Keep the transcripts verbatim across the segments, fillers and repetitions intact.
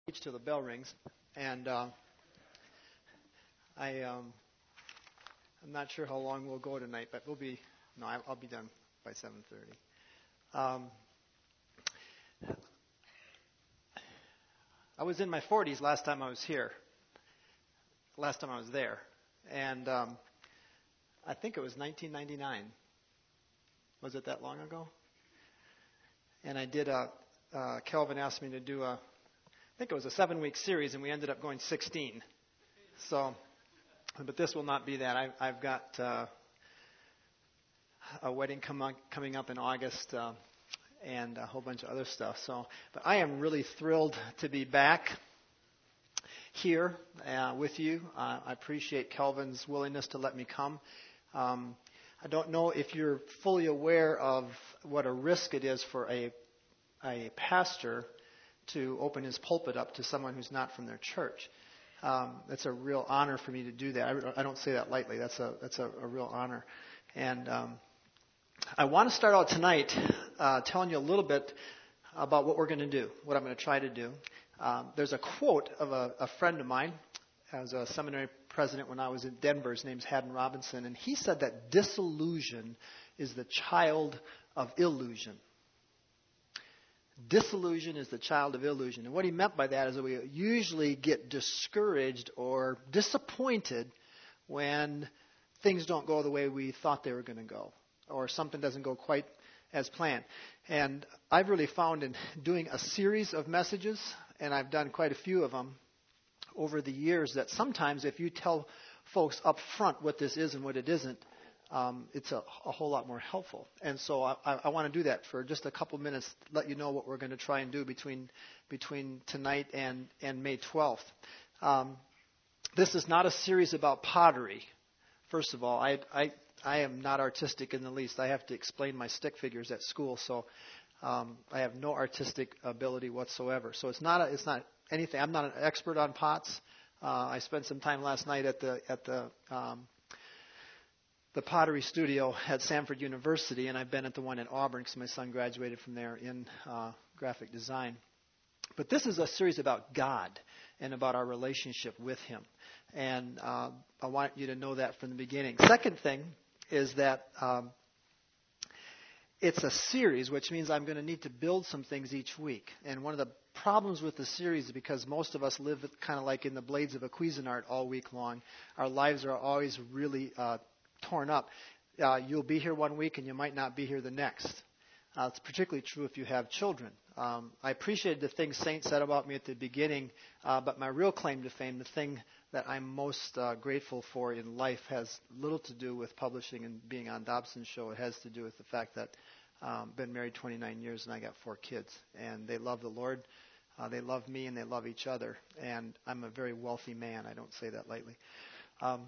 Till the bell rings, and uh, I um, I'm not sure how long we'll go tonight, but we'll be no, I, I'll be done by seven thirty. Um, I was in my forties last time I was here. Last time I was there, and um, I think it was nineteen ninety-nine. Was it that long ago? And I did a. Uh, Kelvin asked me to do a. I think it was a seven-week series, and we ended up going sixteen. So, but this will not be that. I, I've got uh, a wedding come on, coming up in August uh, and a whole bunch of other stuff. So, but I am really thrilled to be back here uh, with you. Uh, I appreciate Kelvin's willingness to let me come. Um, I don't know if you're fully aware of what a risk it is for a a pastor to open his pulpit up to someone who's not from their church. Um, it's a real honor for me to do that. I, I don't say that lightly. That's a that's a, a real honor. And um, I want to start out tonight uh, telling you a little bit about what we're going to do, what I'm going to try to do. Um, there's a quote of a, a friend of mine as a seminary president when I was in Denver. His name's Haddon Robinson, and he said that disillusion is the child of illusion. Disillusion is the child of illusion. And what he meant by that is that we usually get discouraged or disappointed when things don't go the way we thought they were going to go, or something doesn't go quite as planned. And I've really found in doing a series of messages, and I've done quite a few of them over the years, that sometimes if you tell folks up front what this is and what it isn't, Um, it's a, a whole lot more helpful. And so I, I, I want to do that for just a couple minutes, let you know what we're going to try and do between between tonight and, and May twelfth. Um, this is not a series about pottery. First of all, I, I, I am not artistic in the least. I have to explain my stick figures at school, so um, I have no artistic ability whatsoever. So it's not a, it's not anything. I'm not an expert on pots. Uh, I spent some time last night at the at the um, the pottery studio at Samford University, and I've been at the one at Auburn because my son graduated from there in uh, graphic design. But this is a series about God and about our relationship with Him. And uh, I want you to know that from the beginning. Second thing is that um, it's a series, which means I'm going to need to build some things each week. And one of the problems with the series is because most of us live kind of like in the blades of a Cuisinart all week long. Our lives are always really uh, torn up. Uh, you'll be here one week and you might not be here the next. Uh, it's particularly true if you have children. Um, I appreciated the things Saint said about me at the beginning, uh, but my real claim to fame, the thing that I'm most uh, grateful for in life, has little to do with publishing and being on Dobson's show. It has to do with the fact that I've um, been married twenty-nine years and I got four kids. And they love the Lord. Uh, they love me and they love each other. And I'm a very wealthy man. I don't say that lightly. Um,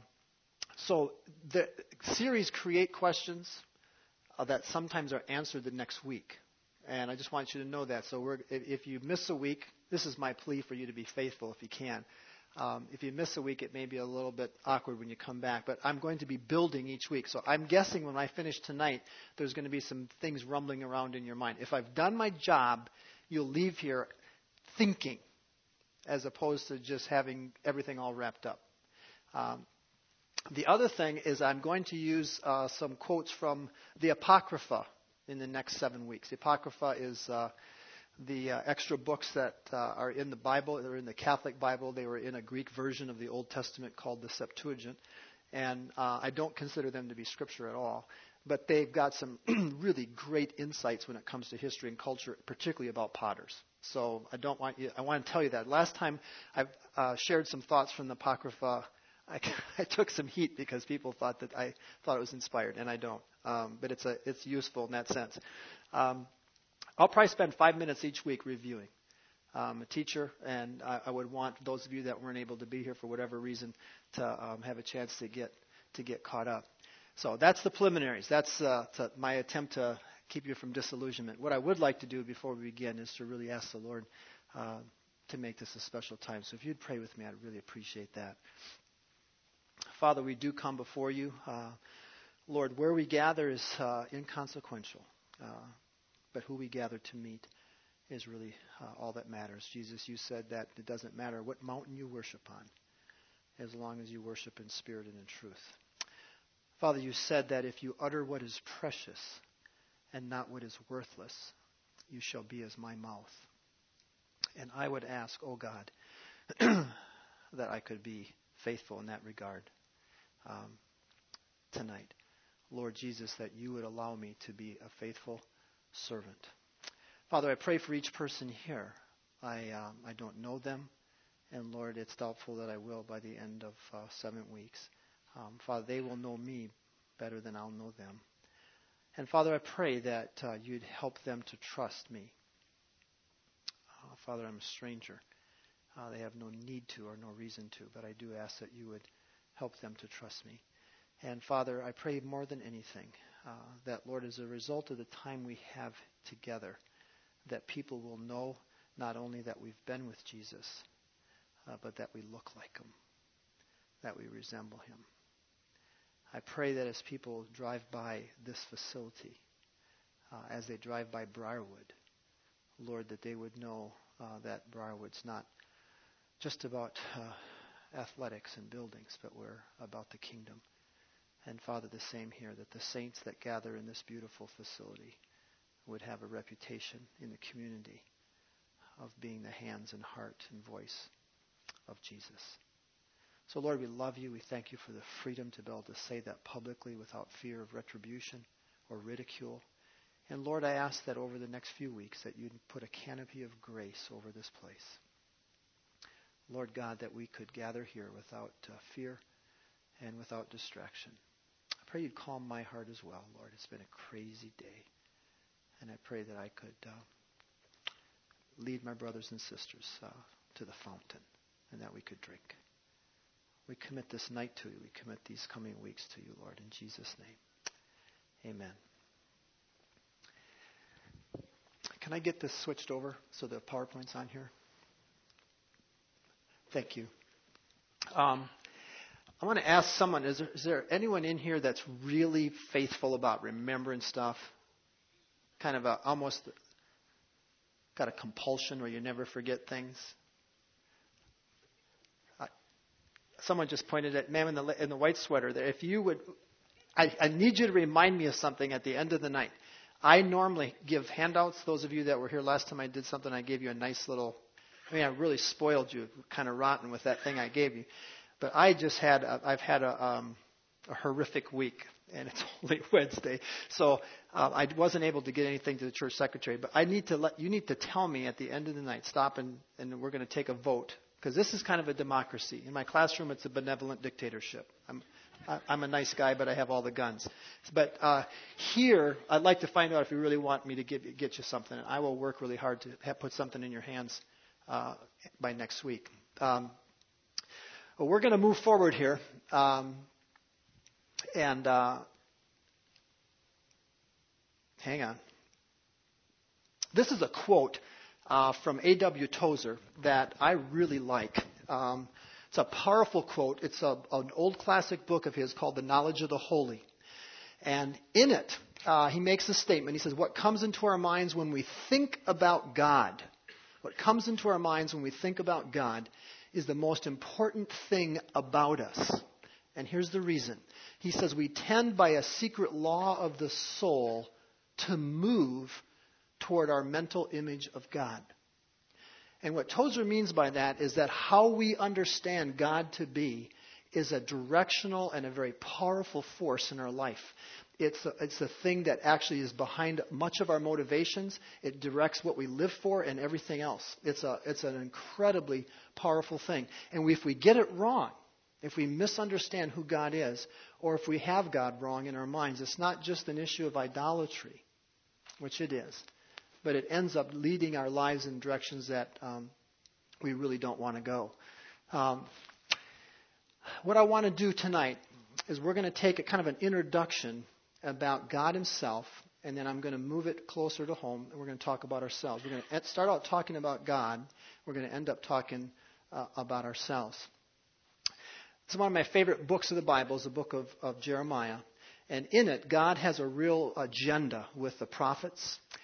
So the series create questions uh, that sometimes are answered the next week. And I just want you to know that. So we're, if, if you miss a week, this is my plea for you to be faithful if you can. Um, if you miss a week, it may be a little bit awkward when you come back. But I'm going to be building each week. So I'm guessing when I finish tonight, there's going to be some things rumbling around in your mind. If I've done my job, you'll leave here thinking as opposed to just having everything all wrapped up. Um, The other thing is I'm going to use uh, some quotes from the Apocrypha in the next seven weeks. The Apocrypha is uh, the uh, extra books that uh, are in the Bible. They're in the Catholic Bible. They were in a Greek version of the Old Testament called the Septuagint. And uh, I don't consider them to be scripture at all. But they've got some really great insights when it comes to history and culture, particularly about potters. So I don't want you, I want to tell you that. Last time I uh, shared some thoughts from the Apocrypha, I, I took some heat because people thought that I thought it was inspired, and I don't. Um, but it's a it's useful in that sense. Um, I'll probably spend five minutes each week reviewing. I'm a teacher, and I, I would want those of you that weren't able to be here for whatever reason to um, have a chance to get to get caught up. So that's the preliminaries. That's uh, to my attempt to keep you from disillusionment. What I would like to do before we begin is to really ask the Lord uh, to make this a special time. So if you'd pray with me, I'd really appreciate that. Father, we do come before you. Uh, Lord, where we gather is uh, inconsequential, uh, but who we gather to meet is really uh, all that matters. Jesus, you said that it doesn't matter what mountain you worship on, as long as you worship in spirit and in truth. Father, you said that if you utter what is precious and not what is worthless, you shall be as my mouth. And I would ask, oh God, that I could be faithful in that regard um, tonight. Lord Jesus, that you would allow me to be a faithful servant. Father, I pray for each person here. I um, I don't know them, and Lord, it's doubtful that I will by the end of uh, seven weeks. Um, Father, they will know me better than I'll know them. And Father, I pray that uh, you'd help them to trust me. Uh, Father, I'm a stranger. Uh, they have no need to or no reason to, but I do ask that you would help them to trust me. And Father, I pray more than anything uh, that, Lord, as a result of the time we have together, that people will know not only that we've been with Jesus, uh, but that we look like him, that we resemble him. I pray that as people drive by this facility, uh, as they drive by Briarwood, Lord, that they would know uh, that Briarwood's not just about uh, athletics and buildings, but we're about the kingdom. And Father, the same here, that the saints that gather in this beautiful facility would have a reputation in the community of being the hands and heart and voice of Jesus. So Lord, we love you. We thank you for the freedom to be able to say that publicly without fear of retribution or ridicule. And Lord, I ask that over the next few weeks that you'd put a canopy of grace over this place. Lord God, that we could gather here without uh, fear and without distraction. I pray you'd calm my heart as well, Lord. It's been a crazy day. And I pray that I could uh, lead my brothers and sisters uh, to the fountain and that we could drink. We commit this night to you. We commit these coming weeks to you, Lord, in Jesus' name. Amen. Can I get this switched over so the PowerPoint's on here? Thank you. Um, I want to ask someone, is there, is there anyone in here that's really faithful about remembering stuff? Kind of a, almost got a compulsion where you never forget things? Uh, someone just pointed at, ma'am, in the, in the white sweater, that if you would, I, I need you to remind me of something at the end of the night. I normally give handouts. Those of you that were here last time I did something, I gave you a nice little, I mean, I really spoiled you, kind of rotten with that thing I gave you. But I just had, a, I've had a, um, a horrific week, and it's only Wednesday. So uh, I wasn't able to get anything to the church secretary. But I need to let, you need to tell me at the end of the night, stop and, and we're going to take a vote. Because this is kind of a democracy. In my classroom, it's a benevolent dictatorship. I'm, I, I'm a nice guy, but I have all the guns. But uh, here, I'd like to find out if you really want me to get, get you something. And I will work really hard to have, put something in your hands uh, by next week. Um, well, we're going to move forward here. Um, and uh, hang on. This is a quote uh, from A W Tozer that I really like. Um, it's a powerful quote. It's a, an old classic book of his called The Knowledge of the Holy. And in it, uh, he makes a statement. He says, what comes into our minds when we think about God, what comes into our minds when we think about God is the most important thing about us. And here's the reason. He says we tend by a secret law of the soul to move toward our mental image of God. And what Tozer means by that is that how we understand God to be is a directional and a very powerful force in our life. It's a, it's a thing that actually is behind much of our motivations. It directs what we live for and everything else. It's a it's an incredibly powerful thing. And if we get it wrong, if we misunderstand who God is, or if we have God wrong in our minds, it's not just an issue of idolatry, which it is, but it ends up leading our lives in directions that um, we really don't want to go. Um, what I want to do tonight is we're going to take a kind of an introduction about God himself, and then I'm going to move it closer to home, and we're going to talk about ourselves. We're going to start out talking about God. We're going to end up talking uh, about ourselves. It's one of my favorite books of the Bible, is the book of, of Jeremiah. And in it, God has a real agenda with the prophets.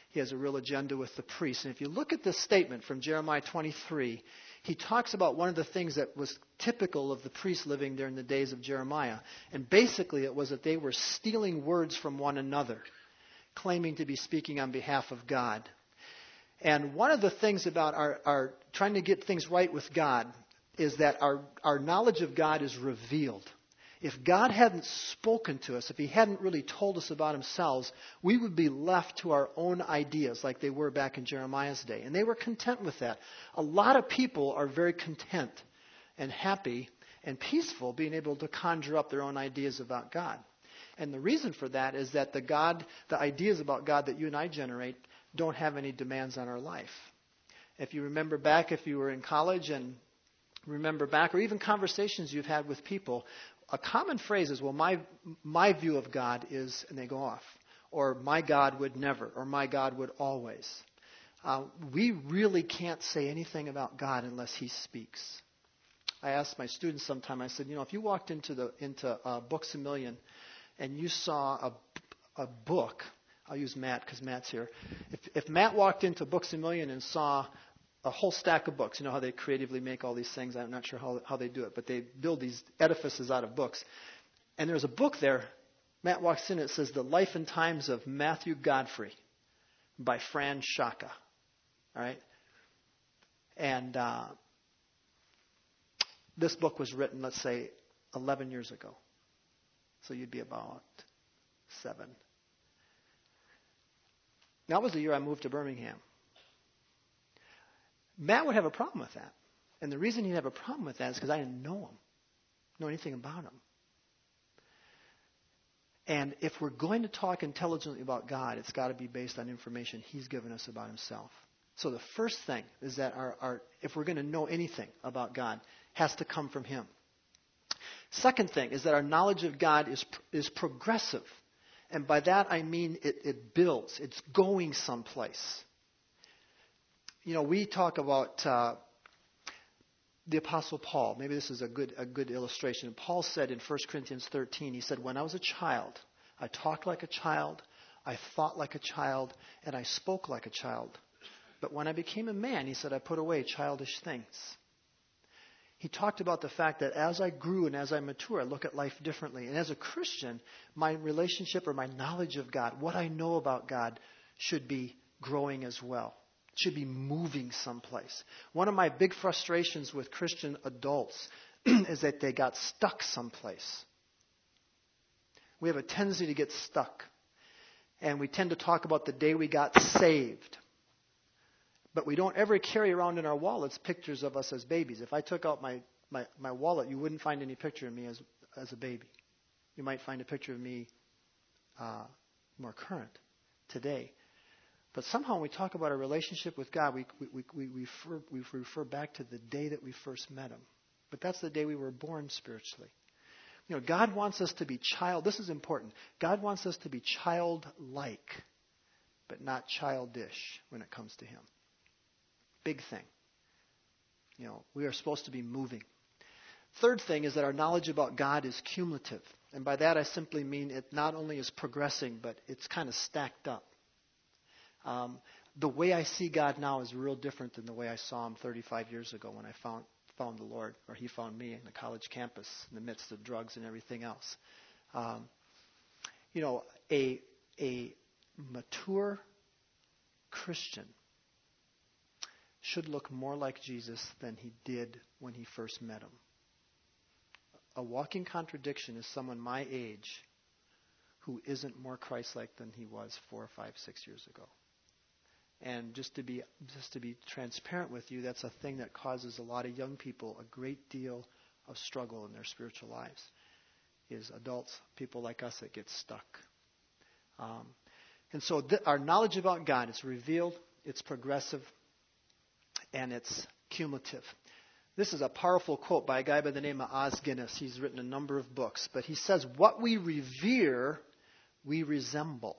He has a real agenda with the priests. And if you look at this statement from Jeremiah twenty-three, he talks about one of the things that was typical of the priests living during the days of Jeremiah. And basically it was that they were stealing words from one another, claiming to be speaking on behalf of God. And one of the things about our, our trying to get things right with God is that our, our knowledge of God is revealed. If God hadn't spoken to us, if He hadn't really told us about Himself, we would be left to our own ideas like they were back in Jeremiah's day. And they were content with that. A lot of people are very content and happy and peaceful being able to conjure up their own ideas about God. And the reason for that is that the God, the ideas about God that you and I generate don't have any demands on our life. If you remember back, if you were in college and remember back, or even conversations you've had with people, a common phrase is, well, my my view of God is, and they go off, or my God would never, or my God would always. Uh, we really can't say anything about God unless He speaks. I asked my students sometime, I said, you know, if you walked into the into uh, Books A Million and you saw a, a book, I'll use Matt because Matt's here. If, if Matt walked into Books A Million and saw a whole stack of books. You know how they creatively make all these things? I'm not sure how, how they do it, but they build these edifices out of books. And there's a book there. Matt walks in, it says The Life and Times of Matthew Godfrey by Fran Shaka. All right? And uh, this book was written, let's say, eleven years ago. So you'd be about seven. That was the year I moved to Birmingham. Matt would have a problem with that. And the reason he'd have a problem with that is because I didn't know him, know anything about him. And if we're going to talk intelligently about God, it's got to be based on information He's given us about Himself. So the first thing is that our, our if we're going to know anything about God, has to come from Him. Second thing is that our knowledge of God is is progressive. And by that I mean it, it builds. It's going someplace. You know, we talk about uh, the Apostle Paul. Maybe this is a good a good illustration. Paul said in First Corinthians thirteen, he said, when I was a child, I talked like a child, I thought like a child, and I spoke like a child. But when I became a man, he said, I put away childish things. He talked about the fact that as I grew and as I mature, I look at life differently. And as a Christian, my relationship or my knowledge of God, what I know about God, should be growing as well. Should be moving someplace. One of my big frustrations with Christian adults is that they got stuck someplace. We have a tendency to get stuck. And we tend to talk about the day we got saved. But we don't ever carry around in our wallets pictures of us as babies. If I took out my, my, my wallet, you wouldn't find any picture of me as, as a baby. You might find a picture of me uh, more current today. But somehow when we talk about our relationship with God, we, we, we, we, refer, we refer back to the day that we first met Him. But that's the day we were born spiritually. You know, God wants us to be child. This is important. God wants us to be childlike, but not childish when it comes to Him. Big thing. You know, we are supposed to be moving. Third thing is that our knowledge about God is cumulative. And by that I simply mean it not only is progressing, but it's kind of stacked up. Um, the way I see God now is real different than the way I saw Him thirty-five years ago when I found found the Lord, or He found me in the college campus in the midst of drugs and everything else. Um, you know, a a mature Christian should look more like Jesus than he did when he first met Him. A walking contradiction is someone my age who isn't more Christ-like than he was four, five, six years ago. And just to be just to be transparent with you, that's a thing that causes a lot of young people a great deal of struggle in their spiritual lives, is adults, people like us that get stuck. Um, and so th- our knowledge about God is revealed, it's progressive, and it's cumulative. This is a powerful quote by a guy by the name of Os Guinness. He's written a number of books, but he says, what we revere, we resemble.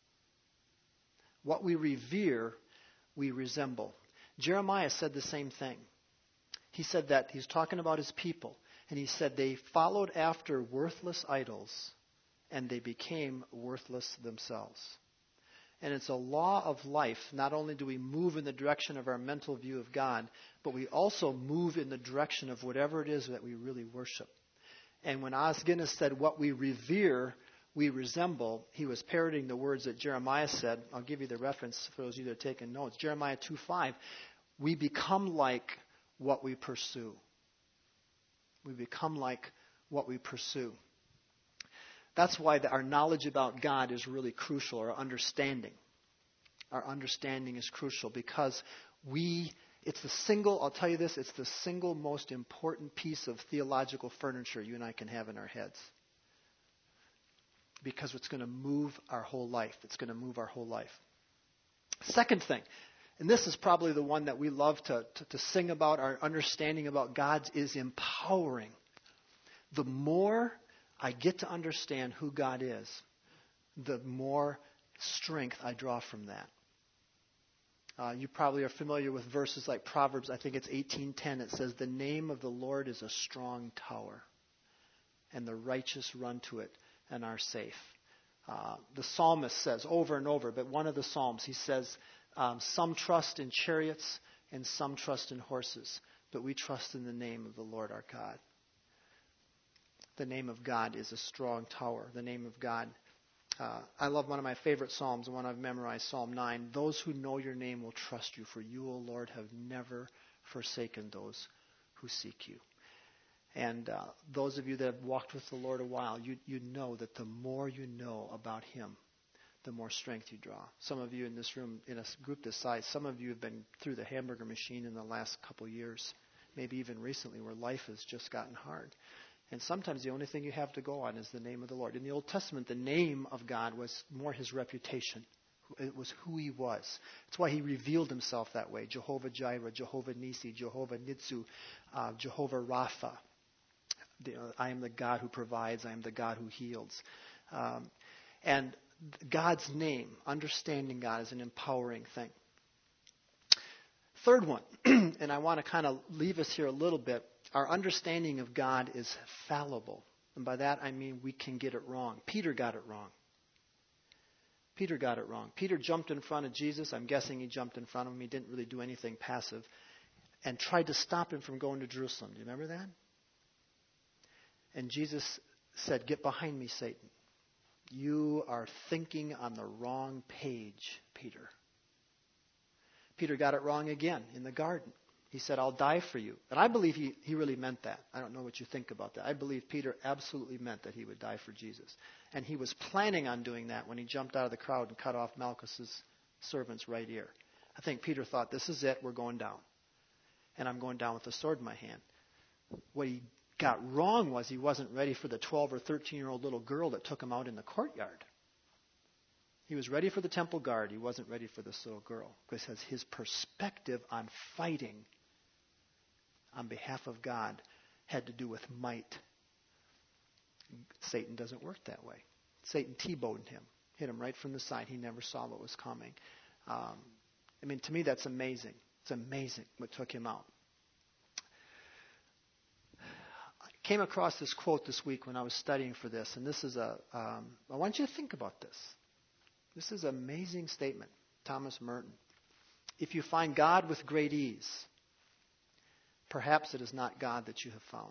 What we revere, we resemble. Jeremiah said the same thing. He said that he's talking about his people, and he said they followed after worthless idols, and they became worthless themselves. And it's a law of life. Not only do we move in the direction of our mental view of God, but we also move in the direction of whatever it is that we really worship. And when Os Guinness said, what we revere, we resemble, he was parodying the words that Jeremiah said. I'll give you the reference for those of you that are taking notes. Jeremiah two five, we become like what we pursue. We become like what we pursue. That's why the, our knowledge about God is really crucial, our understanding. Our understanding is crucial because we, it's the single, I'll tell you this, it's the single most important piece of theological furniture you and I can have in our heads. Because it's going to move our whole life. It's going to move our whole life. Second thing, and this is probably the one that we love to, to, to sing about, our understanding about God is empowering. The more I get to understand who God is, the more strength I draw from that. Uh, you probably are familiar with verses like Proverbs, I think it's eighteen ten. It says, the name of the Lord is a strong tower, and the righteous run to it and are safe. Uh, the psalmist says over and over, but one of the psalms, he says, um, some trust in chariots and some trust in horses, but we trust in the name of the Lord our God. The name of God is a strong tower. The name of God. Uh, I love one of my favorite psalms, the one I've memorized, Psalm nine. Those who know your name will trust you, for you, O Lord, have never forsaken those who seek you. And uh, those of you that have walked with the Lord a while, you, you know that the more you know about Him, the more strength you draw. Some of you in this room, in a group this size, some of you have been through the hamburger machine in the last couple years, maybe even recently, where life has just gotten hard. And sometimes the only thing you have to go on is the name of the Lord. In the Old Testament, the name of God was more His reputation. It was who He was. That's why He revealed Himself that way. Jehovah Jireh, Jehovah Nisi, Jehovah Nitsu, uh, Jehovah Rapha. The, uh, I am the God who provides. I am the God who heals. Um, and God's name, understanding God, is an empowering thing. Third one, and I want to kind of leave us here a little bit. Our understanding of God is fallible. And by that I mean we can get it wrong. Peter got it wrong. Peter got it wrong. Peter jumped in front of Jesus. I'm guessing he jumped in front of him. He didn't really do anything passive. And tried to stop him from going to Jerusalem. Do you remember that? And Jesus said, get behind me, Satan. You are thinking on the wrong page, Peter. Peter got it wrong again in the garden. He said, I'll die for you. And I believe he, he really meant that. I don't know what you think about that. I believe Peter absolutely meant that he would die for Jesus. And he was planning on doing that when he jumped out of the crowd and cut off Malchus's servant's right ear. I think Peter thought, this is it, we're going down. And I'm going down with a sword in my hand. What he got wrong was he wasn't ready for the twelve or thirteen-year-old little girl that took him out in the courtyard. He was ready for the temple guard. He wasn't ready for this little girl. Because his perspective on fighting on behalf of God had to do with might. Satan doesn't work that way. Satan T-boned him, hit him right from the side. He never saw what was coming. Um, I mean, to me, that's amazing. It's amazing what took him out. I came across this quote this week when I was studying for this, and this is a, um, I want you to think about this. This is an amazing statement. Thomas Merton. If you find God with great ease, perhaps it is not God that you have found.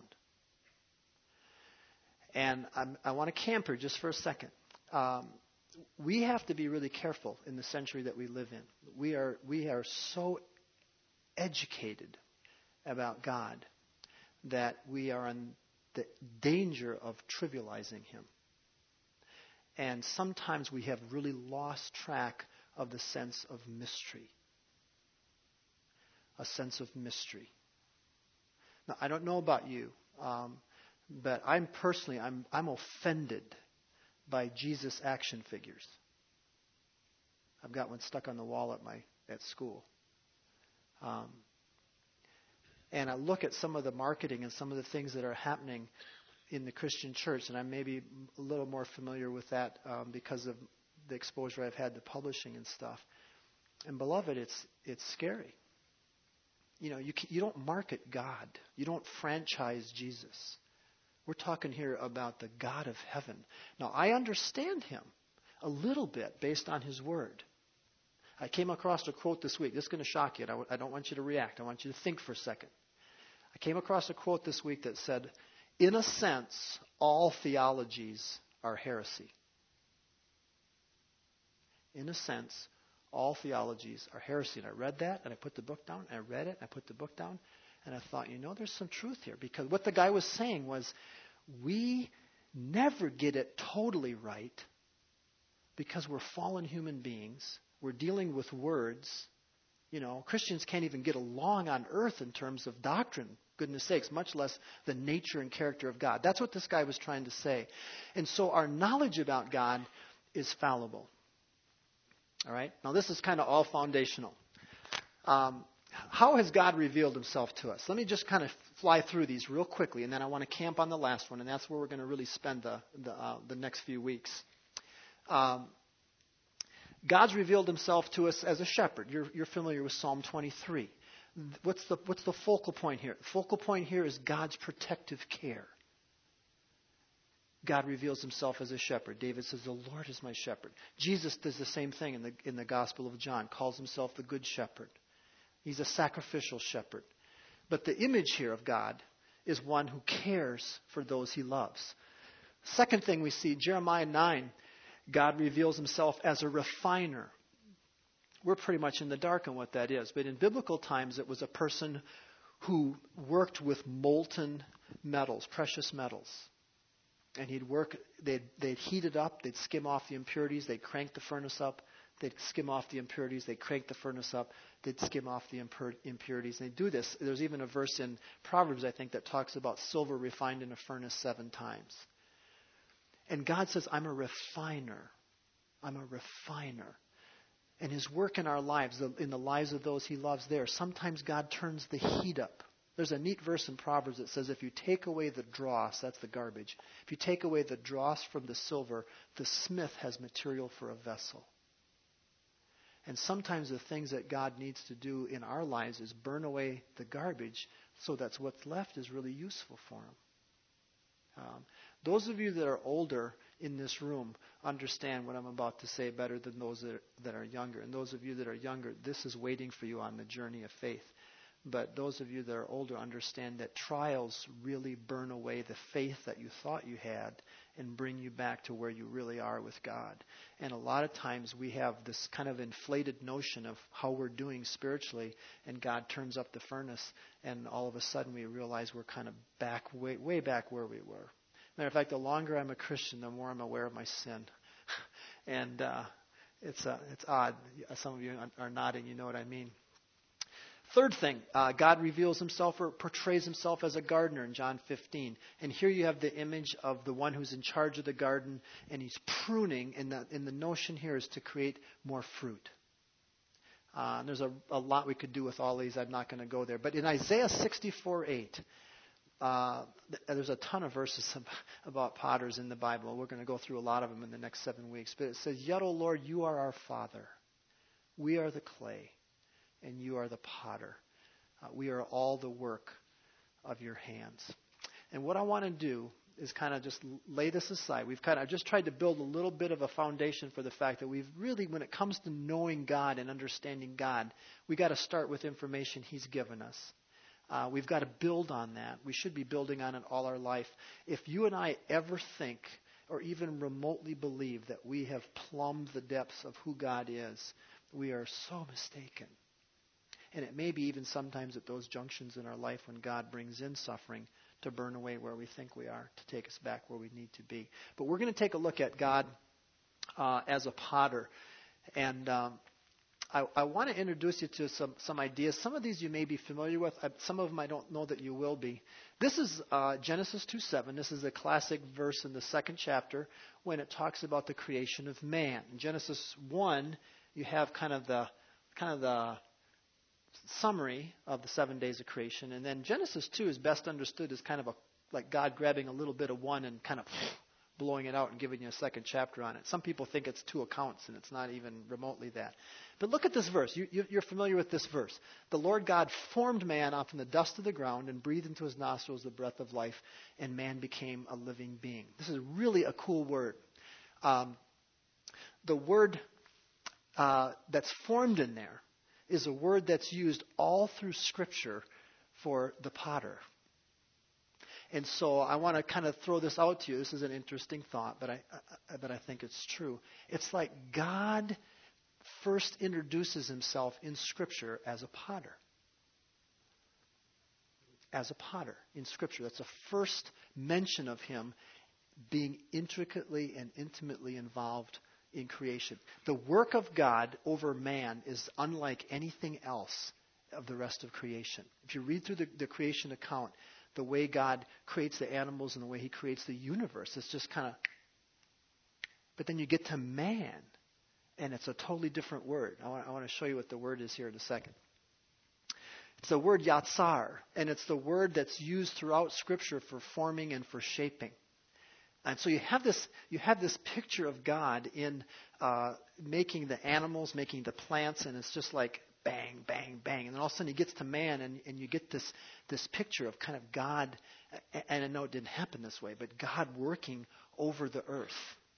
And I'm, I want to camp here just for a second. Um, we have to be really careful in the century that we live in. We are we are so educated about God that we are in the danger of trivializing Him. And sometimes we have really lost track of the sense of mystery. A sense of mystery. Now, I don't know about you, um, but I'm personally, I'm, I'm offended by Jesus action figures. I've got one stuck on the wall at my at school. Um, and I look at some of the marketing and some of the things that are happening in the Christian church, and I'm maybe a little more familiar with that um, because of the exposure I've had to publishing and stuff. And beloved, it's it's scary. You know, you can, you don't market God. You don't franchise Jesus. We're talking here about the God of heaven. Now, I understand Him a little bit based on His Word. I came across a quote this week. This is going to shock you. And I, w- I don't want you to react. I want you to think for a second. I came across a quote this week that said, in a sense, all theologies are heresy. In a sense, all theologies are heresy. And I read that, and I put the book down. I read it, and I put the book down. And I thought, you know, there's some truth here. Because what the guy was saying was, we never get it totally right because we're fallen human beings. We're dealing with words. You know, Christians can't even get along on earth in terms of doctrine, goodness sakes, much less the nature and character of God. That's what this guy was trying to say. And so our knowledge about God is fallible. All right? Now, this is kind of all foundational. Um, how has God revealed himself to us? Let me just kind of fly through these real quickly, and then I want to camp on the last one, and that's where we're going to really spend the, the, uh, the next few weeks. Um, God's revealed himself to us as a shepherd. You're, you're familiar with Psalm twenty-three. What's the, what's the focal point here? The focal point here is God's protective care. God reveals himself as a shepherd. David says, the Lord is my shepherd. Jesus does the same thing in the, in the Gospel of John, calls himself the good shepherd. He's a sacrificial shepherd. But the image here of God is one who cares for those he loves. Second thing we see, Jeremiah nine, God reveals himself as a refiner. We're pretty much in the dark on what that is. But in biblical times, it was a person who worked with molten metals, precious metals. And he'd work, they'd, they'd heat it up, they'd skim off the impurities, they'd crank the furnace up, they'd skim off the impurities, they'd crank the furnace up, they'd skim off the impur- impurities. And they do this. There's even a verse in Proverbs, I think, that talks about silver refined in a furnace seven times. And God says, I'm a refiner. I'm a refiner. And his work in our lives, in the lives of those he loves there, sometimes God turns the heat up. There's a neat verse in Proverbs that says, if you take away the dross, that's the garbage, if you take away the dross from the silver, the smith has material for a vessel. And sometimes the things that God needs to do in our lives is burn away the garbage so that what's left is really useful for him. Um, those of you that are older in this room understand what I'm about to say better than those that are, that are younger. And those of you that are younger, this is waiting for you on the journey of faith. But those of you that are older understand that trials really burn away the faith that you thought you had and bring you back to where you really are with God. And a lot of times we have this kind of inflated notion of how we're doing spiritually, and God turns up the furnace, and all of a sudden we realize we're kind of back, way, way back where we were. Matter of fact, the longer I'm a Christian, the more I'm aware of my sin. and uh, it's uh, it's odd. Some of you are nodding. You know what I mean. Third thing, uh, God reveals himself or portrays himself as a gardener in John fifteen. And here you have the image of the one who's in charge of the garden, and he's pruning, and the, and the notion here is to create more fruit. Uh, and there's a, a lot we could do with all these. I'm not going to go there. But in Isaiah sixty-four eight, uh, there's a ton of verses about potters in the Bible. We're going to go through a lot of them in the next seven weeks. But it says, Yet, O Lord, you are our Father. We are the clay, and you are the potter. Uh, we are all the work of your hands. And what I want to do is kind of just lay this aside. We've kind of just tried to build a little bit of a foundation for the fact that we've really, when it comes to knowing God and understanding God, we got to start with information he's given us. Uh, we've got to build on that. We should be building on it all our life. If you and I ever think or even remotely believe that we have plumbed the depths of who God is, we are so mistaken. And it may be even sometimes at those junctions in our life when God brings in suffering to burn away where we think we are, to take us back where we need to be. But we're going to take a look at God uh, as a potter. And um, I, I want to introduce you to some, some ideas. Some of these you may be familiar with. I, some of them I don't know that you will be. This is uh, Genesis two seven. This is a classic verse in the second chapter when it talks about the creation of man. In Genesis one, you have kind of the kind of the summary of the seven days of creation. And then Genesis two is best understood as kind of a like God grabbing a little bit of one and kind of blowing it out and giving you a second chapter on it. Some people think it's two accounts, and it's not even remotely that. But look at this verse. You, you, you're familiar with this verse. The Lord God formed man out from the dust of the ground and breathed into his nostrils the breath of life, and man became a living being. This is really a cool word. Um, the word uh, that's formed in there is a word that's used all through Scripture for the potter. And so I want to kind of throw this out to you. This is an interesting thought, but I, I, but I think it's true. It's like God first introduces himself in Scripture as a potter. As a potter in Scripture. That's the first mention of him being intricately and intimately involved in creation. The work of God over man is unlike anything else of the rest of creation. If you read through the, the creation account, the way God creates the animals and the way he creates the universe, it's just kind of... But then you get to man, and it's a totally different word. I want, I want to show you what the word is here in a second. It's the word yatsar, and it's the word that's used throughout Scripture for forming and for shaping. And so you have this you have this picture of God in uh, making the animals, making the plants, and it's just like bang, bang, bang. And then all of a sudden he gets to man, and, and you get this, this picture of kind of God, and I know it didn't happen this way, but God working over the earth.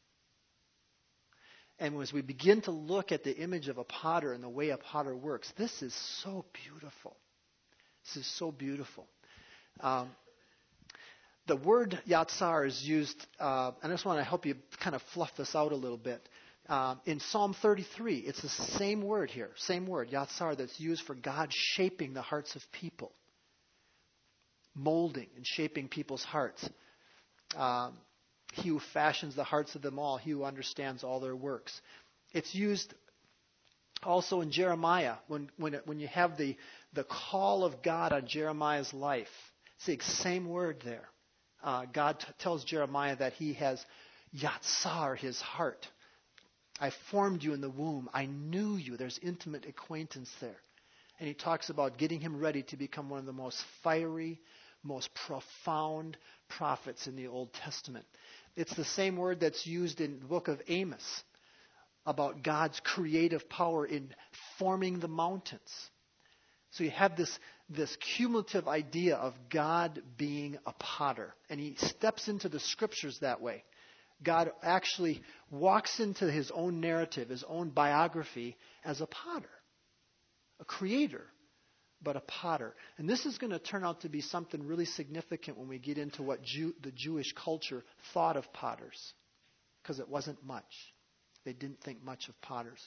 And as we begin to look at the image of a potter and the way a potter works, this is so beautiful. This is so beautiful. Um, the word yatsar is used, uh, and I just want to help you kind of fluff this out a little bit. Um, in Psalm thirty-three, it's the same word here, same word, yatsar, that's used for God shaping the hearts of people, molding and shaping people's hearts. Um, he who fashions the hearts of them all, he who understands all their works. It's used also in Jeremiah, when when, it, when you have the, the call of God on Jeremiah's life. It's the same word there. Uh, God t- tells Jeremiah that he has yatsar, his heart. I formed you in the womb. I knew you. There's intimate acquaintance there. And he talks about getting him ready to become one of the most fiery, most profound prophets in the Old Testament. It's the same word that's used in the book of Amos about God's creative power in forming the mountains. So you have this, this cumulative idea of God being a potter. And he steps into the Scriptures that way. God actually walks into his own narrative, his own biography as a potter, a creator, but a potter. And this is going to turn out to be something really significant when we get into what Jew, the Jewish culture thought of potters, because it wasn't much. They didn't think much of potters.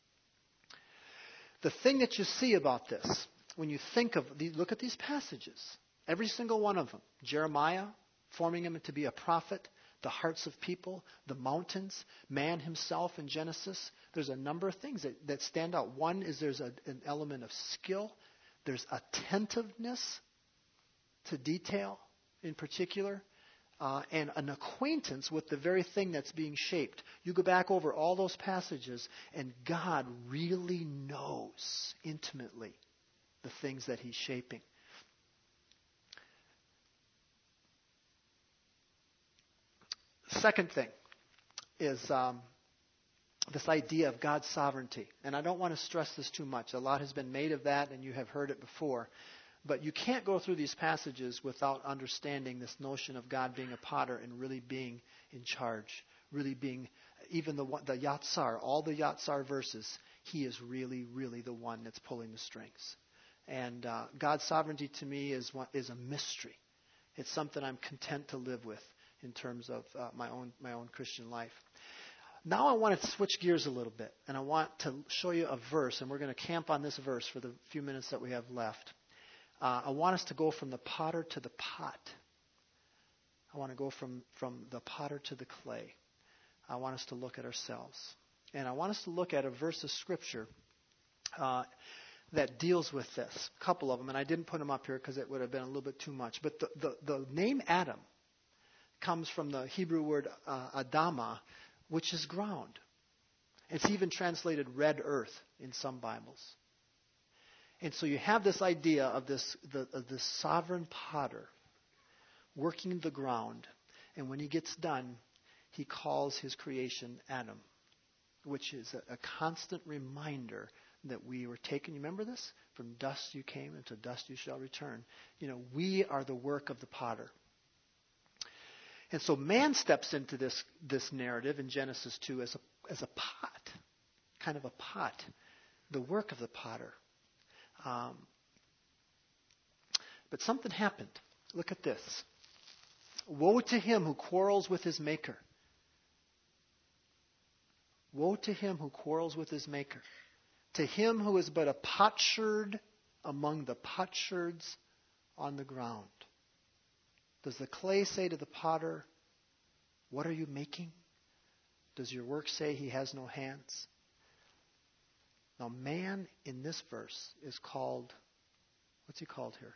The thing that you see about this, when you think of, the, look at these passages, every single one of them, Jeremiah forming him to be a prophet, the hearts of people, the mountains, man himself in Genesis. There's a number of things that, that stand out. One is there's a, an element of skill. There's attentiveness to detail in particular, uh, and an acquaintance with the very thing that's being shaped. You go back over all those passages, and God really knows intimately the things that he's shaping. Second thing is um, this idea of God's sovereignty. And I don't want to stress this too much. A lot has been made of that, and you have heard it before. But you can't go through these passages without understanding this notion of God being a potter and really being in charge, really being, even the, the yatsar, all the yatsar verses, he is really, really the one that's pulling the strings. And uh, God's sovereignty to me is, one, is a mystery. It's something I'm content to live with in terms of uh, my own my own Christian life. Now I want to switch gears a little bit, and I want to show you a verse, and we're going to camp on this verse for the few minutes that we have left. Uh, I want us to go from the potter to the pot. I want to go from, from the potter to the clay. I want us to look at ourselves. And I want us to look at a verse of Scripture uh, that deals with this. A couple of them, and I didn't put them up here because it would have been a little bit too much. But the, the, the name Adam comes from the Hebrew word uh, Adama, which is ground. It's even translated red earth in some Bibles. And so you have this idea of this, the, of this sovereign potter working the ground. And when he gets done, he calls his creation Adam, which is a, a constant reminder that we were taken. You remember this? From dust you came, and to dust you shall return. You know, we are the work of the potter. And so man steps into this, this narrative in Genesis two as a, as a pot, kind of a pot, the work of the potter. Um, but something happened. Look at this. Woe to him who quarrels with his maker. Woe to him who quarrels with his maker. To him who is but a potsherd among the potsherds on the ground. Does the clay say to the potter, what are you making? Does your work say he has no hands? Now, man in this verse is called, what's he called here?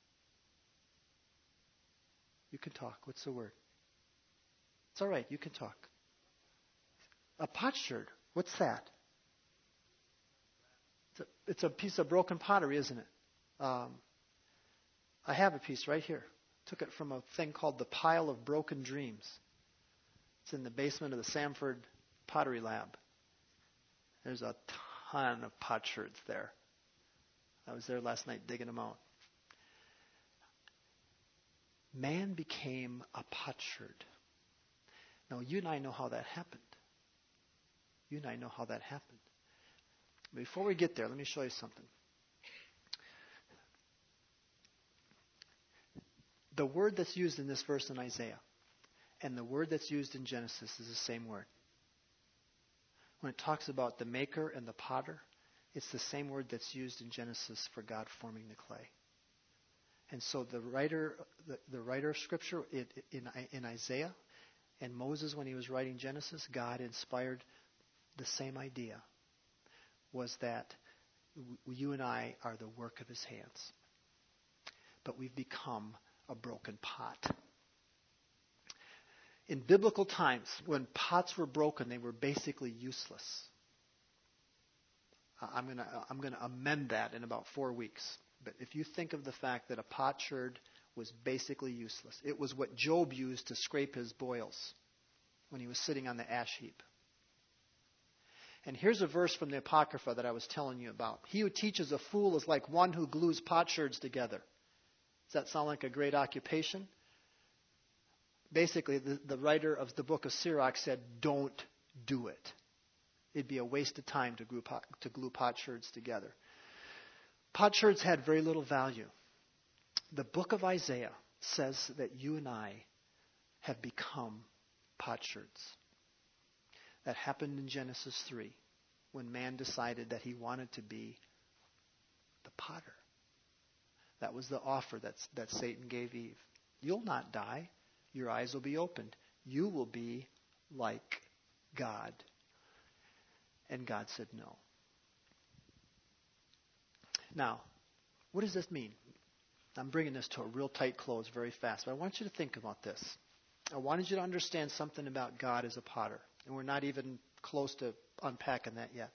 You can talk. What's the word? It's all right. You can talk. A potsherd. What's that? It's a, it's a piece of broken pottery, isn't it? Um, I have a piece right here. Took it from a thing called the Pile of Broken Dreams. It's in the basement of the Samford Pottery Lab. There's a ton of potsherds there. I was there last night digging them out. Man became a potsherd. Now, you and I know how that happened. You and I know how that happened. Before we get there, let me show you something. The word that's used in this verse in Isaiah and the word that's used in Genesis is the same word. When it talks about the maker and the potter, it's the same word that's used in Genesis for God forming the clay. And so the writer, the, the writer of Scripture it, in, in Isaiah and Moses, when he was writing Genesis, God inspired the same idea, was that you and I are the work of his hands. But we've become a broken pot. In biblical times, when pots were broken, they were basically useless. I'm going to I'm going to amend that in about four weeks. But if you think of the fact that a potsherd was basically useless, it was what Job used to scrape his boils when he was sitting on the ash heap. And here's a verse from the Apocrypha that I was telling you about. He who teaches a fool is like one who glues potsherds together. Does that sound like a great occupation? Basically, the, the writer of the book of Sirach said, don't do it. It'd be a waste of time to glue, pot, to glue potsherds together. Potsherds had very little value. The book of Isaiah says that you and I have become potsherds. That happened in Genesis three, when man decided that he wanted to be the potter. That was the offer that, that Satan gave Eve. You'll not die. Your eyes will be opened. You will be like God. And God said no. Now, what does this mean? I'm bringing this to a real tight close very fast, but I want you to think about this. I wanted you to understand something about God as a potter, and we're not even close to unpacking that yet.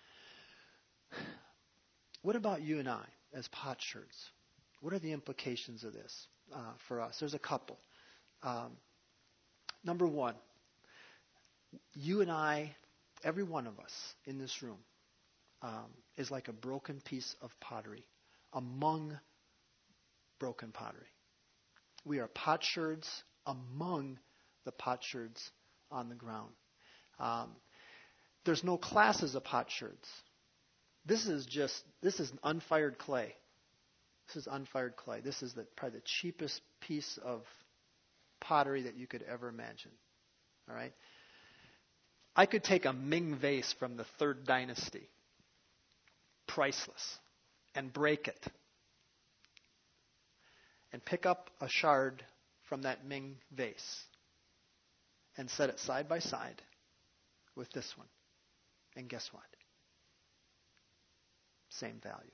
What about you and I as potsherds? What are the implications of this uh, for us? There's a couple. Um, number one, you and I, every one of us in this room, um, is like a broken piece of pottery among broken pottery. We are potsherds among the potsherds on the ground. Um, there's no classes of potsherds. This is just, this is unfired clay. This is unfired clay. This is the, probably the cheapest piece of pottery that you could ever imagine. All right? I could take a Ming vase from the third dynasty, priceless, and break it, and pick up a shard from that Ming vase and set it side by side with this one. And guess what? Same value.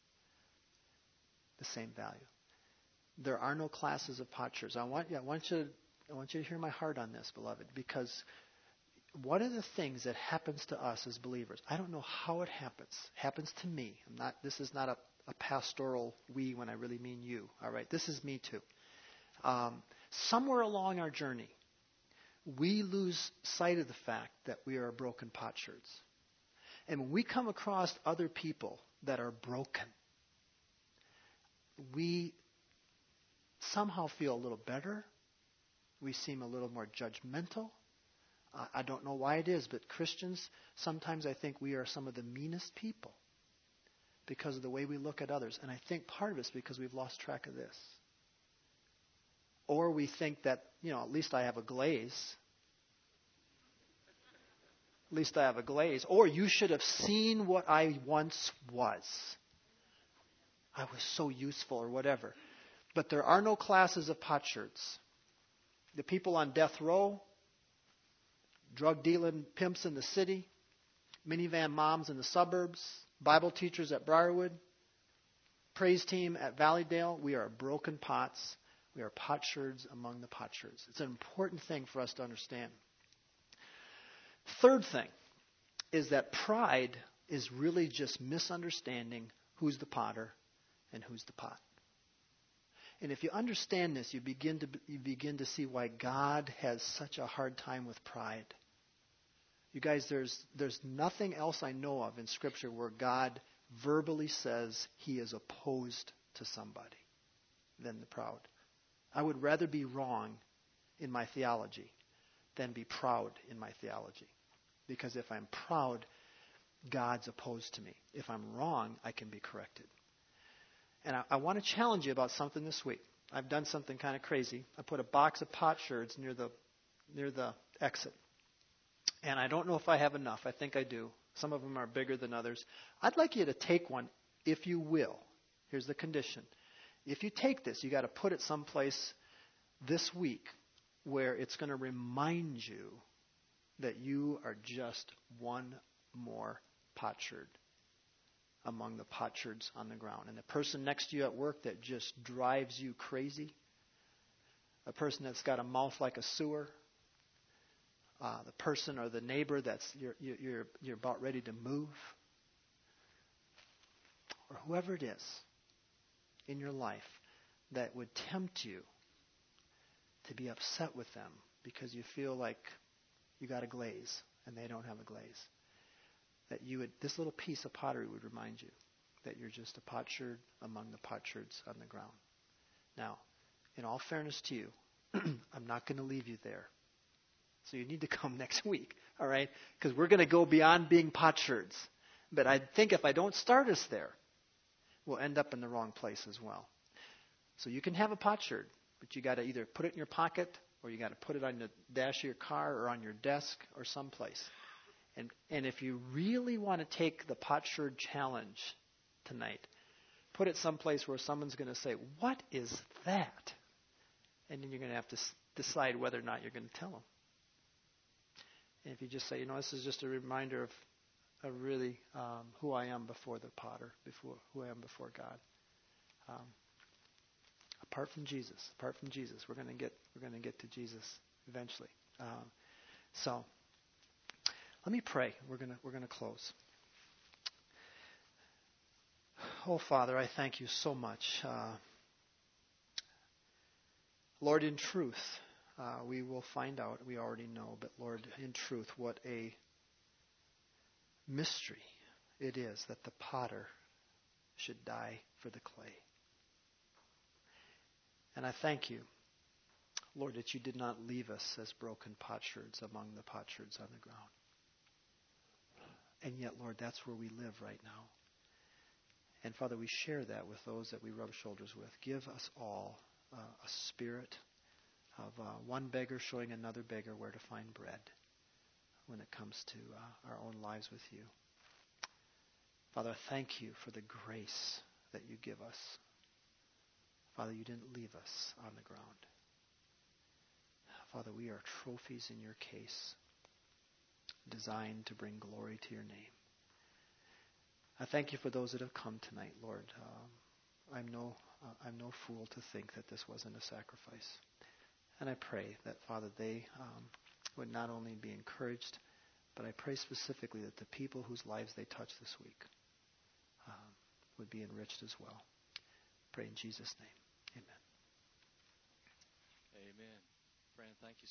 The same value. There are no classes of potsherds. I want you, I want you, I want you to hear my heart on this, beloved, because one of the things that happens to us as believers, I don't know how it happens. Happens to me. I'm not. This is not a, a pastoral we when I really mean you. All right. This is me too. Um, somewhere along our journey, we lose sight of the fact that we are broken potsherds, and when we come across other people that are broken, we somehow feel a little better. We seem a little more judgmental. I, I don't know why it is, but Christians, sometimes I think we are some of the meanest people because of the way we look at others. And I think part of it's because we've lost track of this. Or we think that, you know, at least I have a glaze. At least I have a glaze. Or you should have seen what I once was. I was so useful or whatever. But there are no classes of potsherds. The people on death row, drug dealing pimps in the city, minivan moms in the suburbs, Bible teachers at Briarwood, praise team at Valleydale, we are broken pots. We are potsherds among the potsherds. It's an important thing for us to understand. Third thing is that pride is really just misunderstanding who's the potter and who's the pot. And if you understand this, you begin to you begin to see why God has such a hard time with pride. You guys, there's there's nothing else I know of in Scripture where God verbally says he is opposed to somebody than the proud. I would rather be wrong in my theology than be proud in my theology. Because if I'm proud, God's opposed to me. If I'm wrong, I can be corrected. And I, I want to challenge you about something this week. I've done something kind of crazy. I put a box of potsherds near the near the exit. And I don't know if I have enough. I think I do. Some of them are bigger than others. I'd like you to take one, if you will. Here's the condition. If you take this, you got to put it someplace this week where it's going to remind you that you are just one more potsherd among the potsherds on the ground. And the person next to you at work that just drives you crazy, a person that's got a mouth like a sewer, uh, the person or the neighbor that's you're, you're, you're about ready to move, or whoever it is in your life that would tempt you to be upset with them because you feel like you got a glaze and they don't have a glaze. That you would, this little piece of pottery would remind you that you're just a potsherd among the potsherds on the ground. Now, in all fairness to you, I'm not going to leave you there. So you need to come next week, all right? Because we're going to go beyond being potsherds. But I think if I don't start us there, we'll end up in the wrong place as well. So you can have a potsherd, but you got to either put it in your pocket or you got to put it on the dash of your car or on your desk or someplace. And and if you really want to take the potsherd challenge tonight, put it someplace where someone's going to say, "What is that?" And then you're going to have to s- decide whether or not you're going to tell them. And if you just say, you know, this is just a reminder of, of really um, who I am before the potter, before who I am before God. Um, apart from Jesus, apart from Jesus, we're going to get we're going to get to Jesus eventually. Um, so. Let me pray. We're going to we're going to close. Oh, Father, I thank you so much. Uh, Lord, in truth, uh, we will find out. We already know. But, Lord, in truth, what a mystery it is that the potter should die for the clay. And I thank you, Lord, that you did not leave us as broken potsherds among the potsherds on the ground. And yet, Lord, that's where we live right now. And, Father, we share that with those that we rub shoulders with. Give us all uh, a spirit of uh, one beggar showing another beggar where to find bread when it comes to uh, our own lives with you. Father, thank you for the grace that you give us. Father, you didn't leave us on the ground. Father, we are trophies in your case, designed to bring glory to your name. I thank you for those that have come tonight, Lord. Um, I'm no uh, I'm no fool to think that this wasn't a sacrifice. And I pray that, Father, they um, would not only be encouraged, but I pray specifically that the people whose lives they touch this week um, would be enriched as well. Pray in Jesus' name. Amen. Amen. Fran, thank you.